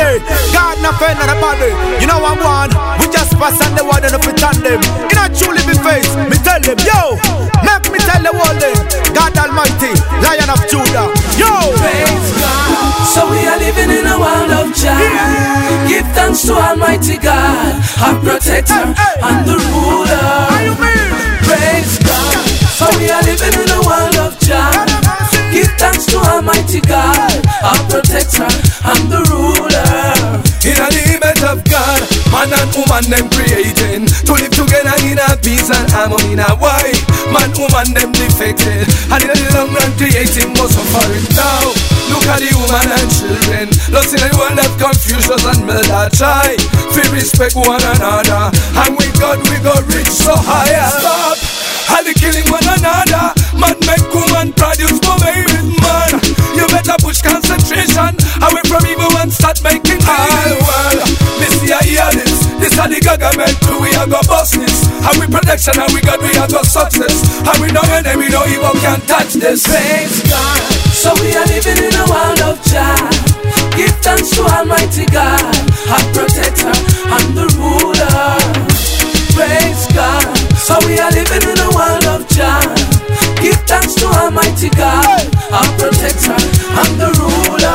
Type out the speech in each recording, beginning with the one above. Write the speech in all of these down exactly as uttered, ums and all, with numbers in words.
day. God not fair not a body. You know I'm one. We just pass on the word and if it on them. You know truly be face. Me tell them, yo, make me tell the world them. God Almighty, Lion of Judah. Yo, praise God. So we are living in a world of joy. Yeah. Give thanks to Almighty God, our protector hey, hey. and the ruler. Praise God. So we are living in a world of joy. Give thanks to Almighty God, our protector and the ruler. In the image of God, man and woman them creating to live together in a peace and harmony. Now why man woman them defected, and in the long run creating most of it now. Look at the woman and children, lost in a world of confusion and murder. Try to respect one another, and with God we go rich so higher. Stop all the killing one another. Man make woman produce more with man. You better push concentration away from evil and start making all world. Miss ya hear this. This are the government crew. We are go bust this. And we protection and we got we are go success. And we know enemy no evil can touch this. Praise God. So we are living in a world of joy. Give thanks to Almighty God, our protector and the ruler. Praise God. So we are living in a world of joy. Give thanks to Almighty God, our protector and the ruler.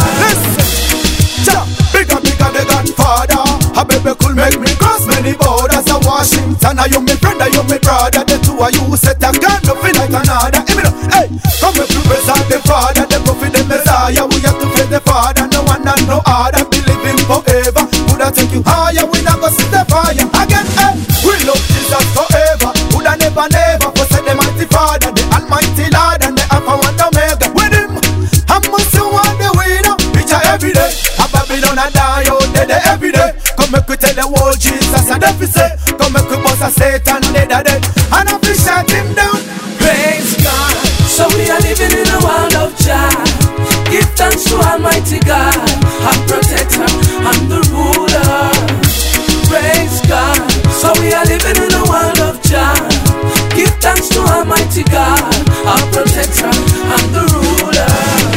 Listen, bigger, bigger the Godfather. A baby could make me cross many borders. A Washington, are you my friend, are you my brother? The two of you set a gun up in like another. Hey, come and represent the Father, the prophet, the Messiah. We have to face the Father, no one and no other. Believe him forever. Would I take you higher? We not go see the fire again. Hey, we love Jesus forever. Would I never, never forsake the mighty Father, the Almighty Lord, and the Alpha and Omega. With him, I must you want the winner. Picture every day. A Babylon and die out there every day. Come make we tell the world Jesus and if we say, come make we bust a Satan dead a dead. And if we shut him down. Praise God. So we are living in a world of joy. Give thanks to Almighty God, our protector and the ruler. Praise God. So we are living in a world of joy. Give thanks to Almighty God, our protector and the ruler.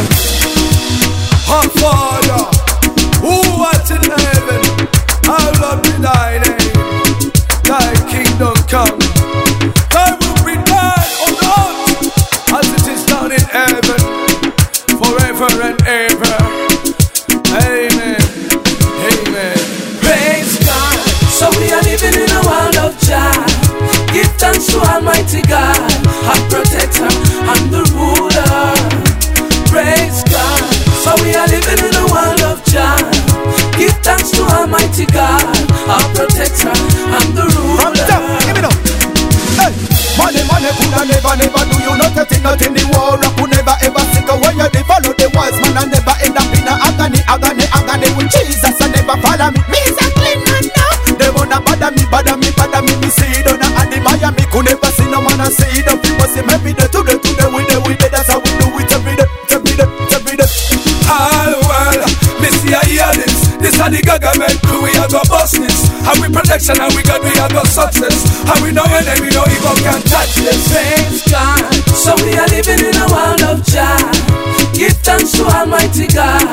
Our Father, who art in heaven, hallowed be thy name. Thy kingdom come, thy will be done on earth as it is done in heaven, forever and ever. Amen. Amen. Praise God. So we are living in a world of joy. Give thanks to Almighty God, our protector and the ruler. Praise God. So we are living in a world of joy. Give thanks to Almighty God, our protector and the ruler. Give me now. Hey, money, money, coulda never, never do you nothing, nothing. The war could never ever sink away. You follow the wise man and never end up in a agony, agony, agony. With Jesus and never follow me. Me is a clean man now. They wanna bother me, bother me, bother me. Me see it on a admire me. Could never see no man and see it. People say every day, today, today, we day, we day. That's how we do it every day, every day, every day. All well, me see I hear this. This are the government crew. We are go bust this. And we protection and we got we are go success. And we know enemy no evil can touch this. Praise God. So we are living in a world of joy. Give thanks to Almighty God,